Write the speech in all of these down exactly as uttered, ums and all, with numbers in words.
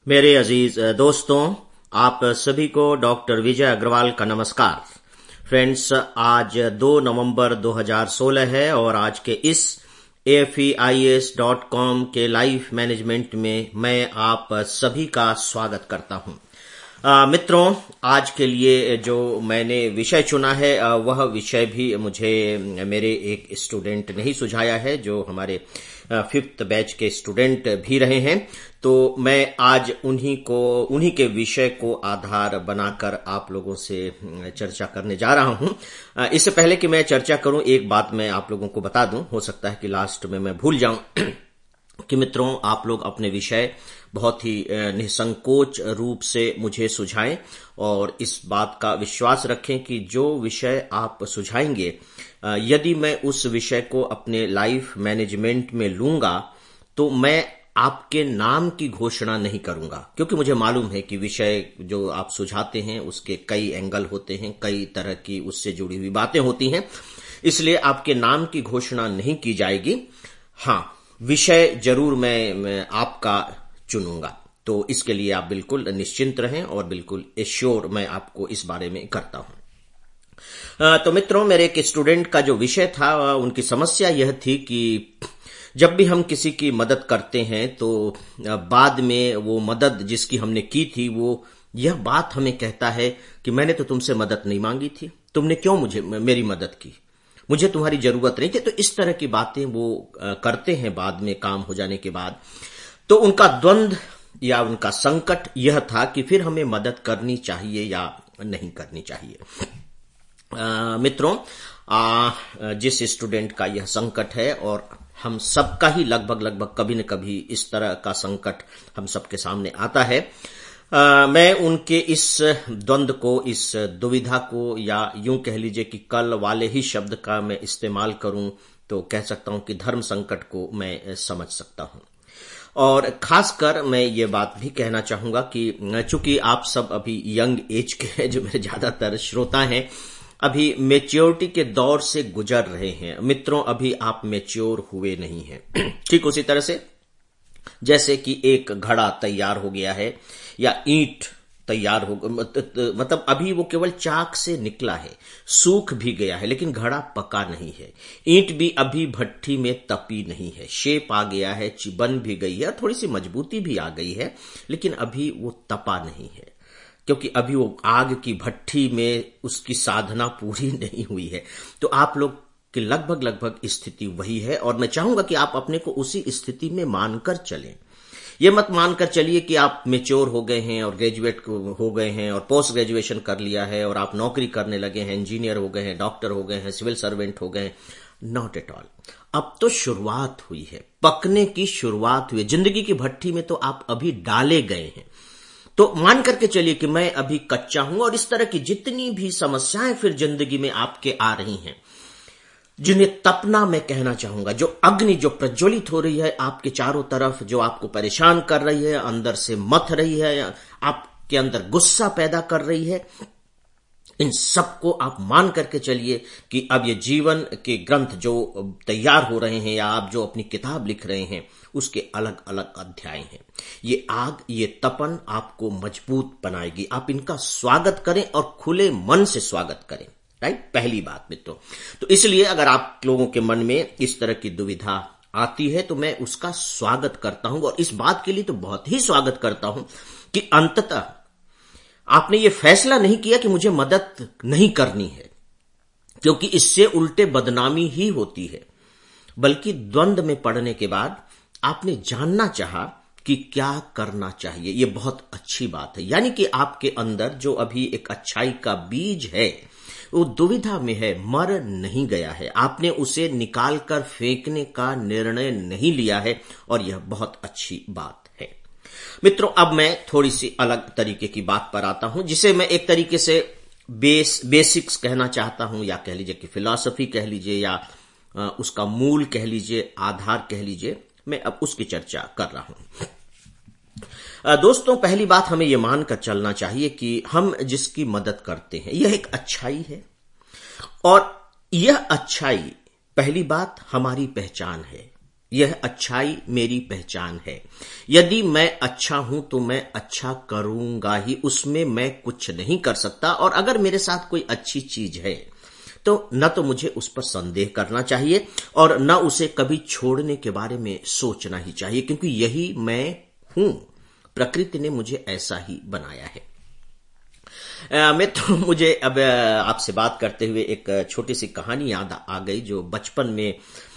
मेरे अजीज दोस्तों, आप सभी को डॉक्टर विजय अग्रवाल का नमस्कार। फ्रेंड्स, आज दो नवंबर दो हज़ार सोलह है और आज के इस A F E I A S dot com के लाइफ मैनेजमेंट में मैं आप सभी का स्वागत करता हूं। आ, मित्रों, आज के लिए जो मैंने विषय चुना है आ, वह विषय भी मुझे मेरे एक स्टूडेंट ने ही सुझाया है, जो हमारे फिफ्थ बैच के स्टूडेंट भी रहे हैं। तो मैं आज उन्हीं को उन्हीं के विषय को आधार बनाकर आप लोगों से चर्चा करने जा रहा हूं। इससे पहले कि मैं चर्चा करूं, एक बात मैं आप लोगों को बता दूं, हो सकता है कि लास्ट में मैं भूल जाऊं कि मित्रों, आप लोग अपने विषय बहुत ही निसंकोच रूप से मुझे सुझाएं और इस बात का विश्वास रखें कि जो विषय आप सुझाएंगे, यदि मैं उस विषय को अपने लाइफ मैनेजमेंट में लूंगा तो मैं आपके नाम की घोषणा नहीं करूंगा, क्योंकि मुझे मालूम है कि विषय जो आप सुझाते हैं उसके कई एंगल होते हैं, कई तरह की उससे जुड़ी हुई बातें होती हैं, इसलिए आपके नाम की घोषणा नहीं की जाएगी। हाँ, विषय जरूर मैं, मैं आपका चुनूंगा, तो इसके लिए आप बिल्कुल निश्चिंत रहें और बिल्कुल एश्योर मैं आपको इस बारे में करता हूं। तो मित्रों, मेरे एक स्टूडेंट का जो विषय था, उनकी समस्या यह थी कि जब भी हम किसी की मदद करते हैं तो बाद में वो मदद जिसकी हमने की थी, वो यह बात हमें कहता है कि मैंने तो तुमसे मदद नहीं मांगी थी, तुमने क्यों मुझे मेरी मदद की, मुझे तुम्हारी जरूरत नहीं थी। तो इस तरह की बातें वो करते हैं बाद में, काम हो जाने के बाद। तो उनका द्वंद्व या उनका संकट यह था कि फिर हमें मदद करनी चाहिए या नहीं करनी चाहिए। आ, मित्रों, आ, जिस स्टूडेंट का यह संकट है, और हम सबका ही लगभग लगभग कभी न कभी इस तरह का संकट हम सबके सामने आता है, आ, मैं उनके इस द्वंद्व को, इस दुविधा को, या यूं कह लीजिए कि कल वाले ही शब्द का मैं इस्तेमाल करूं तो कह सकता हूं कि धर्म संकट को मैं समझ सकता हूं। और खासकर मैं ये बात भी कहना चाहूंगा कि चूंकि आप सब अभी यंग एज के हैं, जो मेरे ज्यादातर श्रोता हैं, अभी मैच्योरिटी के दौर से गुजर रहे हैं। मित्रों, अभी आप मैच्योर हुए नहीं हैं। ठीक उसी तरह से जैसे कि एक घड़ा तैयार हो गया है या ईंट तैयार हो, मतलब अभी वो केवल चाक से निकला है, सूख भी गया है, लेकिन घड़ा पका नहीं है। ईंट भी अभी भट्ठी में तपी नहीं है, शेप आ गया है, बन भी गई है, थोड़ी सी मजबूती भी आ गई है, लेकिन अभी वो तपा नहीं है, क्योंकि अभी वो आग की भट्ठी में उसकी साधना पूरी नहीं हुई है। तो आप लोग की लगभग लगभग स्थिति वही है, और मैं चाहूंगा कि आप अपने को उसी स्थिति में मानकर चलें। ये मत मानकर चलिए कि आप मेच्योर हो गए हैं और ग्रेजुएट हो गए हैं और पोस्ट ग्रेजुएशन कर लिया है और आप नौकरी करने लगे हैं, इंजीनियर हो गए हैं, डॉक्टर हो गए हैं, सिविल सर्वेंट हो गए हैं। Not at all. अब तो शुरुआत हुई है, पकने की शुरुआत हुई है। जिंदगी की भट्ठी में तो आप अभी डाले गए हैं। तो मान करके चलिए कि मैं अभी कच्चा हूं, और इस तरह की जितनी भी समस्याएं फिर जिंदगी में आपके आ रही हैं, जिन्हें तपना मैं कहना चाहूंगा, जो अग्नि जो प्रज्वलित हो रही है आपके चारों तरफ, जो आपको परेशान कर रही है, अंदर से मथ रही है, आपके अंदर गुस्सा पैदा कर रही है, इन सबको आप मान करके चलिए कि अब ये जीवन के ग्रंथ जो तैयार हो रहे हैं, या आप जो अपनी किताब लिख रहे हैं, उसके अलग अलग अध्याय हैं। ये आग, ये तपन आपको मजबूत बनाएगी। आप इनका स्वागत करें और खुले मन से स्वागत करें। राइट, पहली बात मित्रों। तो इसलिए अगर आप लोगों के मन में इस तरह की दुविधा आती है तो मैं उसका स्वागत करता हूं, और इस बात के लिए तो बहुत ही स्वागत करता हूं कि अंततः आपने ये फैसला नहीं किया कि मुझे मदद नहीं करनी है, क्योंकि इससे उल्टे बदनामी ही होती है, बल्कि द्वंद्व में पड़ने के बाद आपने जानना चाहा कि क्या करना चाहिए। ये बहुत अच्छी बात है। यानी कि आपके अंदर जो अभी एक अच्छाई का बीज है, वो दुविधा में है, मर नहीं गया है। आपने उसे निकालकर फेंकने का निर्णय नहीं लिया है, और यह बहुत अच्छी बात है। मित्रों, अब मैं थोड़ी सी अलग तरीके की बात पर आता हूं, जिसे मैं एक तरीके से बेस बेसिक्स कहना चाहता हूं, या कह लीजिए कि फिलॉसफी कह लीजिए, या उसका मूल कह लीजिए, आधार कह लीजिए। मैं अब उसकी चर्चा कर रहा हूं। दोस्तों, पहली बात हमें यह मानकर चलना चाहिए कि हम जिसकी मदद करते हैं यह एक अच्छाई है, और यह अच्छाई, पहली बात, हमारी पहचान है। यह अच्छाई मेरी पहचान है। यदि मैं अच्छा हूं तो मैं अच्छा करूंगा ही, उसमें मैं कुछ नहीं कर सकता। और अगर मेरे साथ कोई अच्छी चीज है तो न तो मुझे उस पर संदेह करना चाहिए और न उसे कभी छोड़ने के बारे में सोचना ही चाहिए, क्योंकि यही मैं हूं। प्रकृति ने मुझे ऐसा ही बनाया है। आ, मैं तो मुझे अब आपसे बात करते हुए एक छोटी सी कहानी याद आ गई जो बचपन में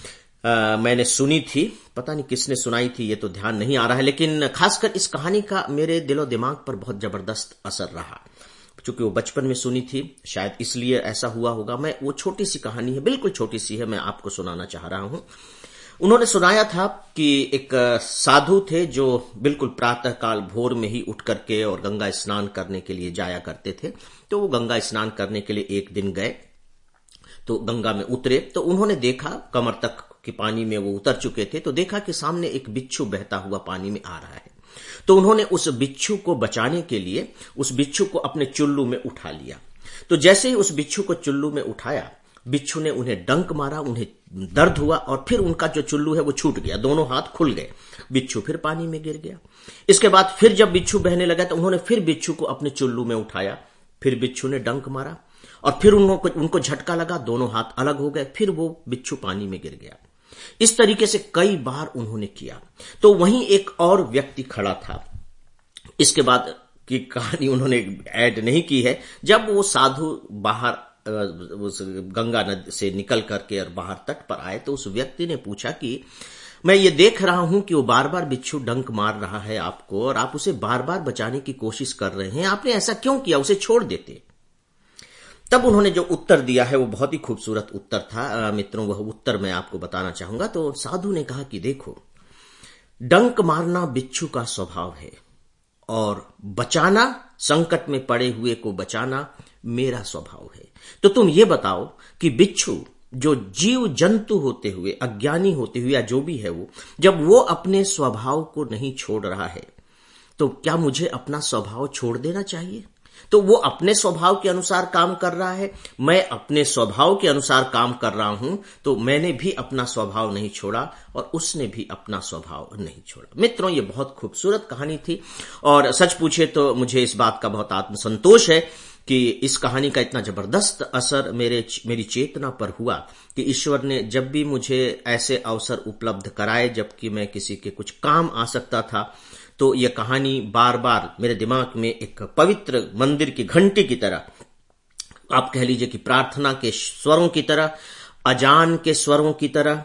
आ, मैंने सुनी थी। पता नहीं किसने सुनाई थी, ये तो ध्यान नहीं आ रहा है, लेकिन खासकर इस कहानी का मेरे दिलो दिमाग पर बहुत जबरदस्त असर रहा। चूंकि वो बचपन में सुनी थी, शायद इसलिए ऐसा हुआ होगा। मैं वो छोटी सी कहानी है, बिल्कुल छोटी सी है, मैं आपको सुनाना चाह रहा हूं। उन्होंने सुनाया था कि एक साधु थे जो बिल्कुल प्रातः काल भोर में ही उठ करके और गंगा स्नान करने के लिए जाया करते थे। तो वो गंगा स्नान करने के लिए एक दिन गए, तो गंगा में उतरे तो उन्होंने देखा, कमर तक के पानी में वो उतर चुके थे, तो देखा कि सामने एक बिच्छू बहता हुआ पानी में आ रहा है। तो उन्होंने उस बिच्छू को बचाने के लिए उस बिच्छू को अपने चुल्लू में उठा लिया। तो जैसे ही उस बिच्छू को चुल्लू में उठाया, बिच्छू ने उन्हें डंक मारा, उन्हें दर्द हुआ और फिर उनका जो चुल्लू है वो छूट गया, दोनों हाथ खुल गए, बिच्छू फिर पानी में गिर गया। इसके बाद फिर जब बिच्छू बहने लगा तो उन्होंने फिर बिच्छू को अपने चुल्लू में उठाया, फिर बिच्छू ने डंक मारा और फिर उनको उनको झटका लगा, दोनों हाथ अलग हो गए, फिर वो बिच्छू पानी में गिर गया। इस तरीके से कई बार उन्होंने किया। तो वहीं एक और व्यक्ति खड़ा था। इसके बाद की कहानी उन्होंने ऐड नहीं की है। जब वो साधु बाहर उस गंगा नदी से निकल करके और बाहर तट पर आए तो उस व्यक्ति ने पूछा कि मैं ये देख रहा हूं कि वो बार बार बिच्छू डंक मार रहा है आपको और आप उसे बार बार बचाने की कोशिश कर रहे हैं, आपने ऐसा क्यों किया, उसे छोड़ देते। तब उन्होंने जो उत्तर दिया है वो बहुत ही खूबसूरत उत्तर था मित्रों, वह उत्तर मैं आपको बताना चाहूंगा। तो साधु ने कहा कि देखो, डंक मारना बिच्छू का स्वभाव है और बचाना, संकट में पड़े हुए को बचाना मेरा स्वभाव है। तो तुम ये बताओ कि बिच्छू जो जीव जंतु होते हुए, अज्ञानी होते हुए या जो भी है वो, जब वो अपने स्वभाव को नहीं छोड़ रहा है तो क्या मुझे अपना स्वभाव छोड़ देना चाहिए? तो वो अपने स्वभाव के अनुसार काम कर रहा है, मैं अपने स्वभाव के अनुसार काम कर रहा हूं, तो मैंने भी अपना स्वभाव नहीं छोड़ा और उसने भी अपना स्वभाव नहीं छोड़ा। मित्रों, ये बहुत खूबसूरत कहानी थी और सच पूछे तो मुझे इस बात का बहुत आत्मसंतोष है कि इस कहानी का इतना जबरदस्त असर मेरे मेरी चेतना पर हुआ कि ईश्वर ने जब भी मुझे ऐसे अवसर उपलब्ध कराए जबकि मैं किसी के कुछ काम आ सकता था, तो यह कहानी बार बार मेरे दिमाग में एक पवित्र मंदिर की घंटी की तरह, आप कह लीजिए कि प्रार्थना के स्वरों की तरह, अजान के स्वरों की तरह,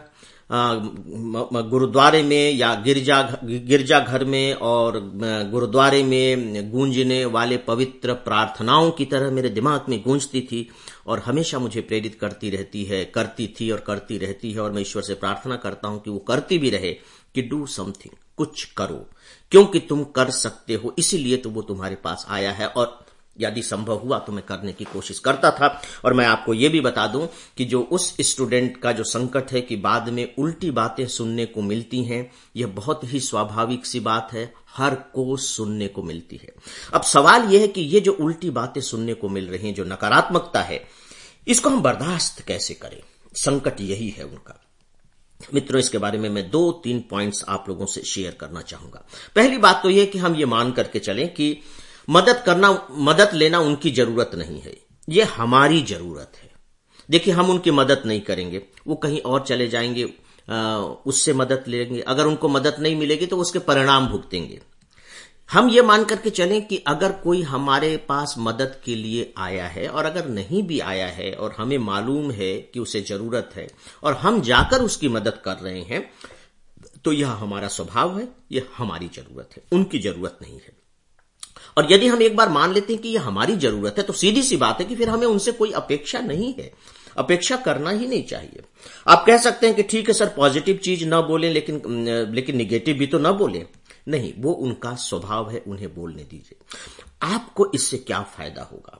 गुरुद्वारे में या गिरजा गिरजा घर में और गुरुद्वारे में गूंजने वाले पवित्र प्रार्थनाओं की तरह मेरे दिमाग में गूंजती थी और हमेशा मुझे प्रेरित करती रहती है, करती थी और करती रहती है। और मैं ईश्वर से प्रार्थना करता हूं कि वो करती भी रहे कि डू समथिंग, कुछ करो, क्योंकि तुम कर सकते हो, इसीलिए तो वो तुम्हारे पास आया है और यदि संभव हुआ तो मैं करने की कोशिश करता था। और मैं आपको ये भी बता दूं कि जो उस स्टूडेंट का जो संकट है कि बाद में उल्टी बातें सुनने को मिलती हैं, यह बहुत ही स्वाभाविक सी बात है, हर को सुनने को मिलती है। अब सवाल यह है कि ये जो उल्टी बातें सुनने को मिल रही हैं, जो नकारात्मकता है, इसको हम बर्दाश्त कैसे करें? संकट यही है उनका। मित्रों, इसके बारे में मैं दो तीन पॉइंट्स आप लोगों से शेयर करना चाहूंगा। पहली बात तो यह कि हम ये मान करके चलें कि मदद करना, मदद लेना उनकी जरूरत नहीं है, ये हमारी जरूरत है। देखिए, हम उनकी मदद नहीं करेंगे, वो कहीं और चले जाएंगे, आ, उससे मदद लेंगे, अगर उनको मदद नहीं मिलेगी तो उसके परिणाम भुगतेंगे। हम ये मान करके चलें कि अगर कोई हमारे पास मदद के लिए आया है और अगर नहीं भी आया है और हमें मालूम है कि उसे जरूरत है और हम जाकर उसकी मदद कर रहे हैं, तो यह हमारा स्वभाव है, यह हमारी जरूरत है, उनकी जरूरत नहीं है। और यदि हम एक बार मान लेते हैं कि यह हमारी जरूरत है, तो सीधी सी बात है कि फिर हमें उनसे कोई अपेक्षा नहीं है, अपेक्षा करना ही नहीं चाहिए। आप कह सकते हैं कि ठीक है सर, पॉजिटिव चीज ना बोलें लेकिन लेकिन निगेटिव भी तो ना बोलें। नहीं, वो उनका स्वभाव है, उन्हें बोलने दीजिए। आपको इससे क्या फायदा होगा?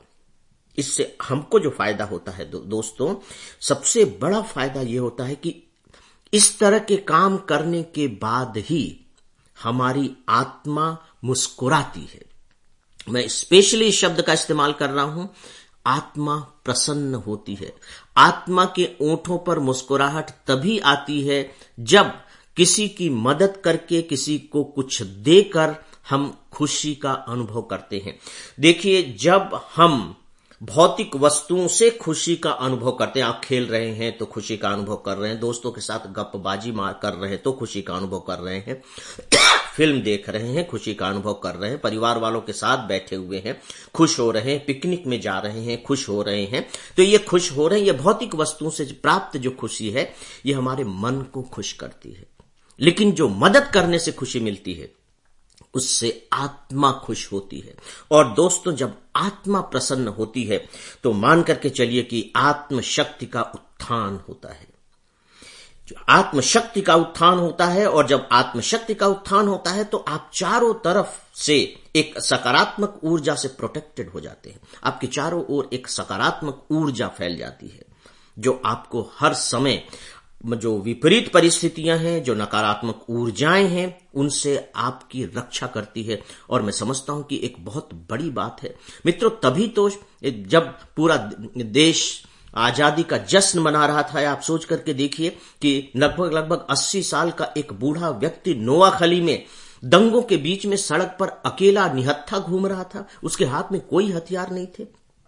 इससे हमको जो फायदा होता है दो, दोस्तों, सबसे बड़ा फायदा यह होता है कि इस तरह के काम करने के बाद ही हमारी आत्मा मुस्कुराती है। मैं स्पेशली इस शब्द का इस्तेमाल कर रहा हूं, आत्मा प्रसन्न होती है। आत्मा के ओंठों पर मुस्कुराहट तभी आती है जब किसी की मदद करके, किसी को कुछ देकर हम खुशी का अनुभव करते हैं। देखिए, जब हम भौतिक वस्तुओं से खुशी का अनुभव करते हैं, आप खेल रहे हैं तो खुशी का अनुभव कर रहे हैं, दोस्तों के साथ गपबाजी मार कर रहे हैं तो खुशी का अनुभव कर रहे हैं, फिल्म देख रहे हैं खुशी का अनुभव कर रहे हैं, परिवार वालों के साथ बैठे हुए हैं खुश हो रहे हैं, पिकनिक में जा रहे हैं खुश हो रहे हैं, तो ये खुश हो रहे हैं। ये भौतिक वस्तुओं से प्राप्त जो खुशी है ये हमारे मन को खुश करती है। लेकिन जो मदद करने से खुशी मिलती है उससे आत्मा खुश होती है। और दोस्तों, जब आत्मा प्रसन्न होती है तो मान करके चलिए कि आत्मशक्ति का उत्थान होता है। जो आत्मशक्ति का उत्थान होता है, और जब आत्मशक्ति का उत्थान होता है तो आप चारों तरफ से एक सकारात्मक ऊर्जा से प्रोटेक्टेड हो जाते हैं। आपके चारों ओर एक सकारात्मक ऊर्जा फैल जाती है जो आपको हर समय, जो विपरीत परिस्थितियां हैं, जो नकारात्मक ऊर्जाएं हैं, उनसे आपकी रक्षा करती है। और मैं समझता हूं कि एक बहुत बड़ी बात है मित्रों। तभी तो जब पूरा देश आजादी का जश्न मना रहा था, आप सोच करके देखिए कि लगभग लगभग अस्सी साल का एक बूढ़ा व्यक्ति नोआखली में दंगों के बीच में सड़क पर अकेला निहत्था घूम रहा था। उसके हाथ में कोई हथियार नहीं थे,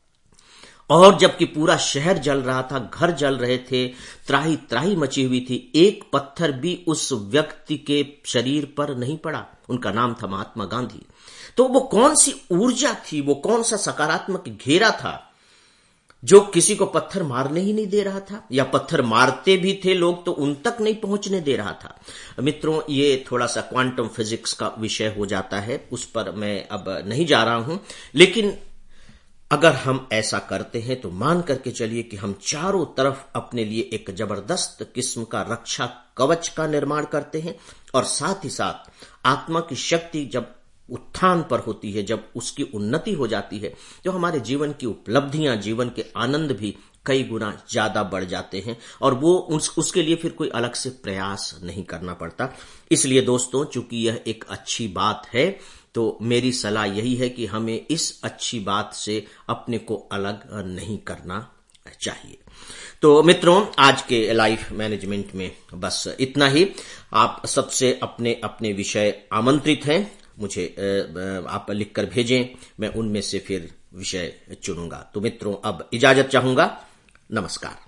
और जबकि पूरा शहर जल रहा था, घर जल रहे थे, त्राही त्राही मची हुई थी, एक पत्थर भी उस व्यक्ति के शरीर पर नहीं पड़ा। उनका नाम था महात्मा गांधी। तो वो कौन सी ऊर्जा थी, वो कौन सा सकारात्मक घेरा था जो किसी को पत्थर मारने ही नहीं दे रहा था, या पत्थर मारते भी थे लोग तो उन तक नहीं पहुंचने दे रहा था। मित्रों, ये थोड़ा सा क्वांटम फिजिक्स का विषय हो जाता है, उस पर मैं अब नहीं जा रहा हूं। लेकिन अगर हम ऐसा करते हैं तो मान करके चलिए कि हम चारों तरफ अपने लिए एक जबरदस्त किस्म का रक्षा कवच का निर्माण करते हैं, और साथ ही साथ आत्मा की शक्ति जब उत्थान पर होती है, जब उसकी उन्नति हो जाती है, तो हमारे जीवन की उपलब्धियां, जीवन के आनंद भी कई गुना ज्यादा बढ़ जाते हैं, और वो उस, उसके लिए फिर कोई अलग से प्रयास नहीं करना पड़ता। इसलिए दोस्तों, चूंकि यह एक अच्छी बात है, तो मेरी सलाह यही है कि हमें इस अच्छी बात से अपने को अलग नहीं करना चाहिए। तो मित्रों, आज के लाइफ मैनेजमेंट में बस इतना ही। आप सबसे अपने अपने विषय आमंत्रित हैं, मुझे आप लिखकर भेजें, मैं उनमें से फिर विषय चुनूंगा। तो मित्रों, अब इजाजत चाहूंगा। नमस्कार।